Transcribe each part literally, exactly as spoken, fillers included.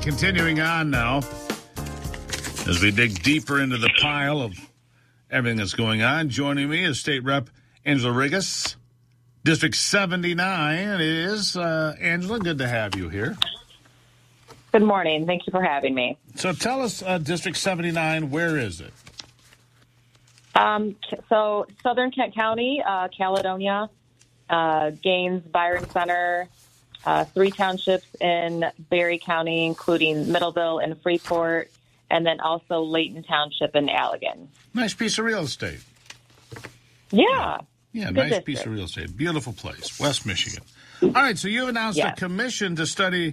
continuing on now as we dig deeper into the pile of everything that's going on. Joining me is State Rep Angela Rigas. District seventy-nine is, uh, Angela, good to have you here. Good morning. Thank you for having me. So tell us, uh, District seventy-nine, where is it? Um, so Southern Kent County, uh, Caledonia, uh, Gaines, Byron Center, uh, three townships in Berry County, including Middleville and Freeport, and then also Layton Township in Allegan. Nice piece of real estate. Yeah. Yeah, Good nice district. piece of real estate. Beautiful place, West Michigan. All right, so you announced Yes. a commission to study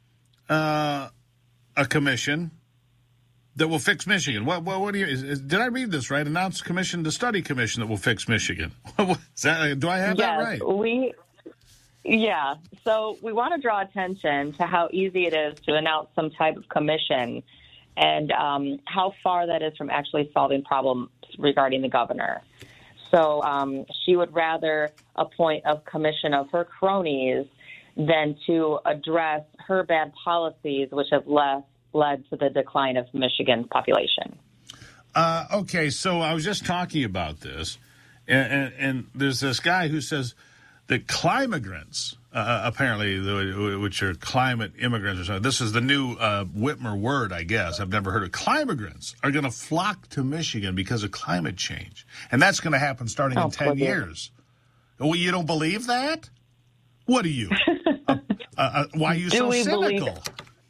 uh, a commission that will fix Michigan. What, what, what do you? Is, is, did I read this right? Announced commission to study commission that will fix Michigan. Is that, do I have yes, that right? we. Yeah. So we want to draw attention to how easy it is to announce some type of commission, and um, how far that is from actually solving problems regarding the governor. So um, she would rather appoint a commission of her cronies than to address her bad policies, which have led, led to the decline of Michigan's population. Uh, okay, so I was just talking about this, and, and, and there's this guy who says that climigrants, uh, apparently, which are climate immigrants or something, this is the new uh, Whitmer word, I guess. I've never heard of. Climigrants are going to flock to Michigan because of climate change, and that's going to happen starting oh, in ten years. Well, you don't believe that? What are you? uh, uh, uh, why are you do so we cynical? Believe,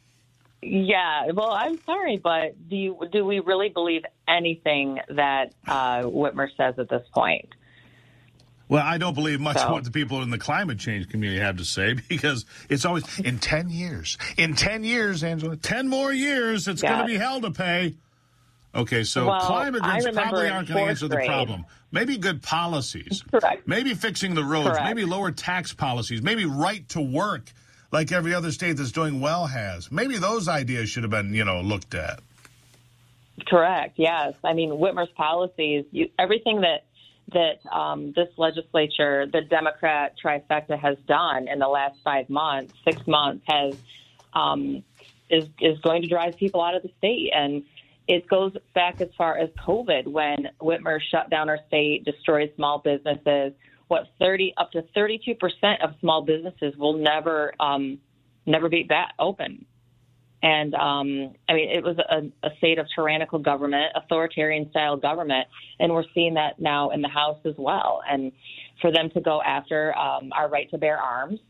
yeah, well, I'm sorry, but do you do we really believe anything that uh, Whitmer says at this point? Well, I don't believe much So. what the people in the climate change community have to say, because it's always in ten years. In ten years, Angela, ten more years, it's Yeah. going to be hell to pay. Okay, so Well, climate I grants remember probably in aren't going to fourth answer the grade- problem. Maybe good policies. Correct. Maybe fixing the roads. Correct. Maybe lower tax policies. Maybe right to work, like every other state that's doing well has. Maybe those ideas should have been, you know, looked at. Correct. Yes. I mean, Whitmer's policies, you, everything that that um, this legislature, the Democrat trifecta, has done in the last five months, six months, has um, is is going to drive people out of the state. And it goes back as far as COVID, when Whitmer shut down our state, destroyed small businesses. What thirty up to thirty-two percent of small businesses will never um, never be back open. And, um, I mean, it was a, a state of tyrannical government, authoritarian-style government, and we're seeing that now in the House as well. And for them to go after um, our right to bear arms,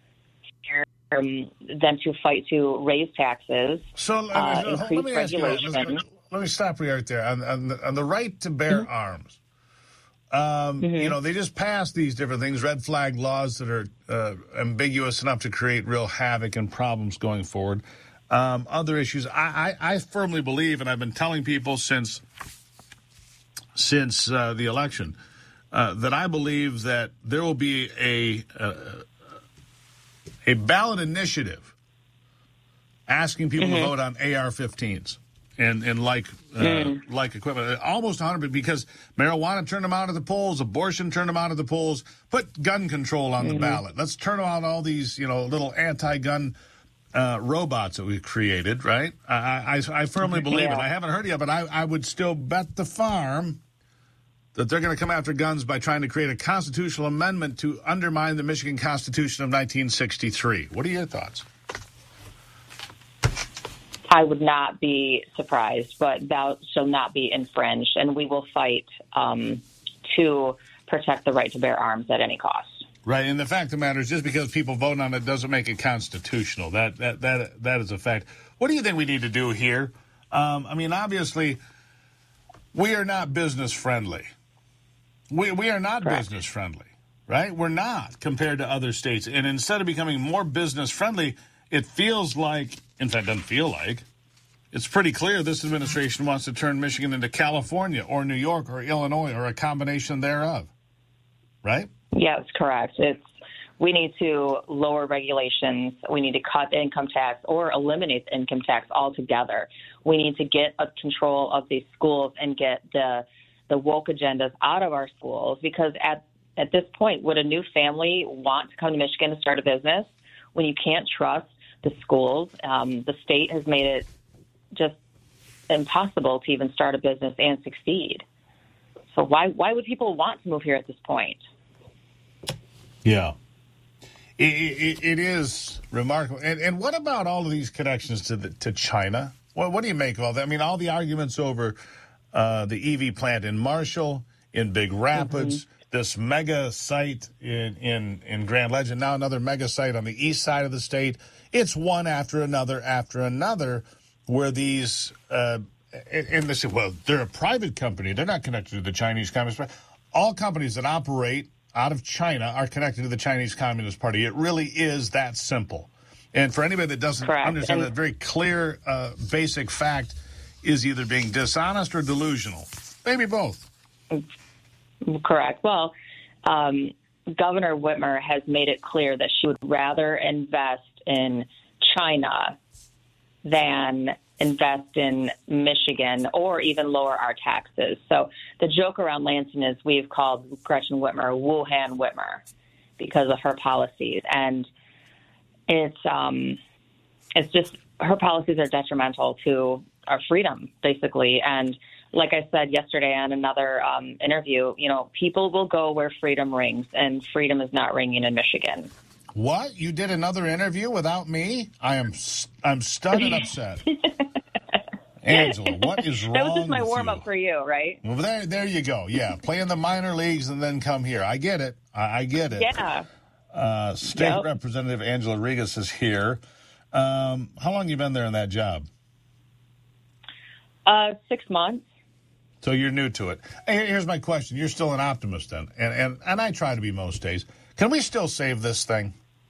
um, them to fight to raise taxes, So uh, uh, let increase me ask you, regulation. let, me, let me stop you right there. On, on, the, on the right to bear Mm-hmm. arms, um, Mm-hmm. you know, they just passed these different things, red flag laws that are uh, ambiguous enough to create real havoc and problems going forward. Um, other issues, I, I, I firmly believe, and I've been telling people since since uh, the election, uh, that I believe that there will be a a, a ballot initiative asking people Mm-hmm. to vote on A R fifteens and and like uh, Mm. like equipment, almost one hundred, because marijuana turned them out of the polls, abortion turned them out of the polls. Put gun control on Mm-hmm. the ballot. Let's turn out all these, you know, little anti-gun Uh, robots that we've created, right? I, I, I firmly believe Yeah. it. I haven't heard it yet, but I, I would still bet the farm that they're going to come after guns by trying to create a constitutional amendment to undermine the Michigan Constitution of nineteen sixty-three. What are your thoughts? I would not be surprised, but thou shall not be infringed, and we will fight um, to protect the right to bear arms at any cost. Right, and the fact of the matter is, just because people vote on it doesn't make it constitutional. That that that that is a fact. What do you think we need to do here? Um, I mean, obviously, we are not business friendly. We we are not Correct. business friendly, right? We're not compared to other states. And instead of becoming more business friendly, it feels like, in fact, it doesn't feel like, it's pretty clear this administration wants to turn Michigan into California or New York or Illinois or a combination thereof, right? Yes, correct. It's we need to lower regulations. We need to cut income tax or eliminate the income tax altogether. We need to get a control of these schools and get the the woke agendas out of our schools, because at at this point, would a new family want to come to Michigan to start a business when you can't trust the schools. Um, the state has made it just impossible to even start a business and succeed. So why why would people want to move here at this point? Yeah. It, it, it is remarkable. And, and what about all of these connections to the, to China? Well, what do you make of all that? I mean, all the arguments over uh, the E V plant in Marshall, in Big Rapids, mm-hmm. this mega site in, in, in Grand Legend, now another mega site on the east side of the state. It's one after another after another where these, uh, and they say, well, they're a private company. They're not connected to the Chinese Communist Party. All companies that operate out of China are connected to the Chinese Communist Party. It really is that simple. And for anybody that doesn't Correct. understand and that very clear, uh, basic fact is either being dishonest or delusional. Maybe both. Correct. Well, um, Governor Whitmer has made it clear that she would rather invest in China than invest in Michigan or even lower our taxes. So the joke around Lansing is we've called Gretchen Whitmer Wuhan Whitmer because of her policies. And it's um, it's just her policies are detrimental to our freedom, basically. And like I said yesterday on another um, interview, you know, people will go where freedom rings, and freedom is not ringing in Michigan. What? You did another interview without me? I am I'm stunned and upset. Angela, what is wrong That was just my with warm-up you? for you, right? Well, there, there you go. Yeah, play in the minor leagues and then come here. I get it. I, I get it. Yeah. Uh, State yep. Representative Angela Regas is here. Um, how long have you been there in that job? Uh, six months. So you're new to it. Hey, here's my question. You're still an optimist then, and, and, and I try to be most days. Can we still save this thing?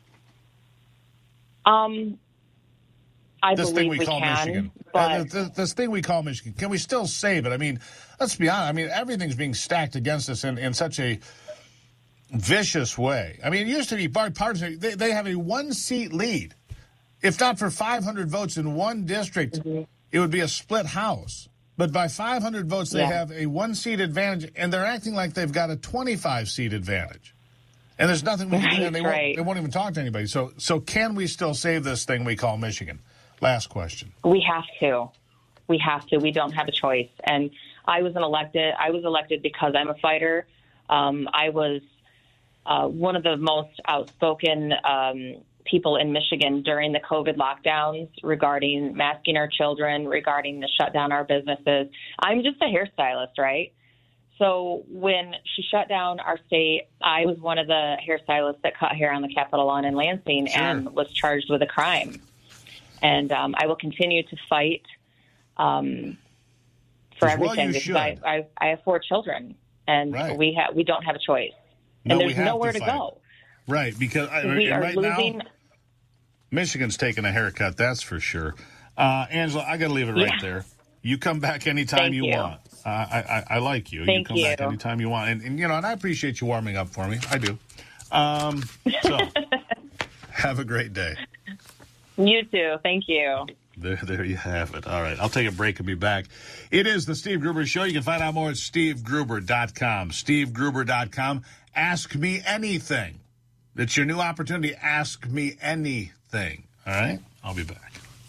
Um, I this believe thing we, we call can, Michigan. But... Uh, this, this thing we call Michigan. Can we still save it? I mean, let's be honest. I mean, everything's being stacked against us in, in such a vicious way. I mean, it used to be bipartisan. They, they have a one-seat lead. If not for five hundred votes in one district, mm-hmm. it would be a split house. But by five hundred votes, they yeah. have a one-seat advantage, and they're acting like they've got a twenty-five-seat advantage. And there's nothing we can do, and they, right. won't, they won't even talk to anybody. So, so can we still save this thing we call Michigan? Last question. We have to. We have to. We don't have a choice. And I was an elected. I was elected because I'm a fighter. Um, I was uh, one of the most outspoken um, people in Michigan during the COVID lockdowns regarding masking our children, regarding the shut down our businesses. I'm just a hairstylist, right? So when she shut down our state, I was one of the hairstylists that cut hair on the Capitol lawn in Lansing sure. and was charged with a crime. And um, I will continue to fight um, for everything well, because I, I, I have four children, and right. we ha- we don't have a choice. No, and there's nowhere to, to fight. go. Right, because I, we are right losing. Now, Michigan's taking a haircut, that's for sure. Uh, Angela, I got to leave it right yeah. there. You come back anytime you, you want. Uh, I, I, I like you. Thank you come you. back anytime you want. And, and, you know, and I appreciate you warming up for me. I do. Um, so, have a great day. You too. Thank you. There, there you have it. All right. I'll take a break and be back. It is the Steve Gruber Show. You can find out more at steve gruber dot com. steve gruber dot com. Ask me anything. It's your new opportunity. Ask me anything. All right? I'll be back.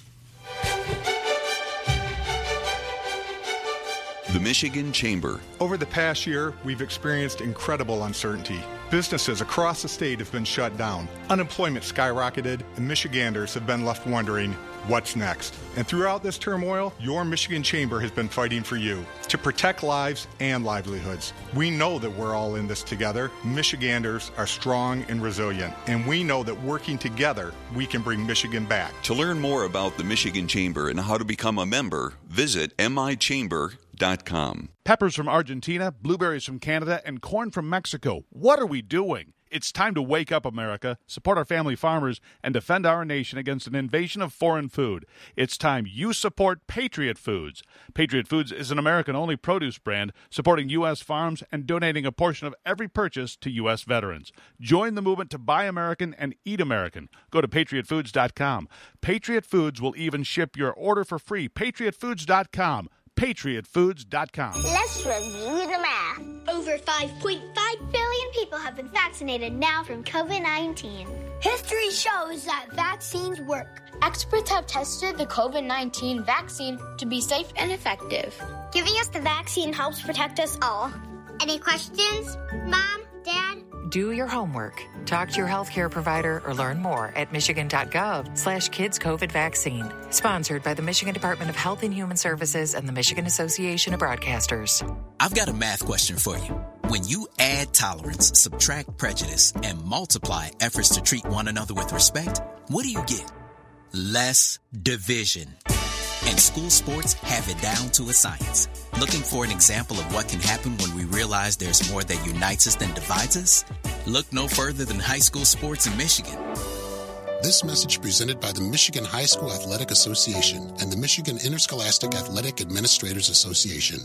The Michigan Chamber. Over the past year, we've experienced incredible uncertainty. Businesses across the state have been shut down. Unemployment skyrocketed, and Michiganders have been left wondering, what's next? And throughout this turmoil, your Michigan Chamber has been fighting for you to protect lives and livelihoods. We know that we're all in this together. Michiganders are strong and resilient, and we know that working together, we can bring Michigan back. To learn more about the Michigan Chamber and how to become a member, visit m i chamber dot com. Peppers from Argentina, blueberries from Canada, and corn from Mexico. What are we doing? It's time to wake up, America, support our family farmers, and defend our nation against an invasion of foreign food. It's time you support Patriot Foods. Patriot Foods is an American-only produce brand supporting U S farms and donating a portion of every purchase to U S veterans. Join the movement to buy American and eat American. Go to patriot foods dot com. Patriot Foods will even ship your order for free. patriot foods dot com. patriot foods dot com. Let's review the math. Over five point five billion people have been vaccinated now from covid nineteen. History shows that vaccines work. Experts have tested the COVID nineteen vaccine to be safe and effective. Giving us the vaccine helps protect us all. Any questions, Mom, Dad? Do your homework. Talk to your healthcare provider or learn more at michigan.gov slash kids COVID vaccine. Sponsored by the Michigan Department of Health and Human Services and the Michigan Association of Broadcasters. I've got a math question for you. When you add tolerance, subtract prejudice, and multiply efforts to treat one another with respect, what do you get? Less division. And school sports have it down to a science. Looking for an example of what can happen when we realize there's more that unites us than divides us? Look no further than high school sports in Michigan. This message presented by the Michigan High School Athletic Association and the Michigan Interscholastic Athletic Administrators Association.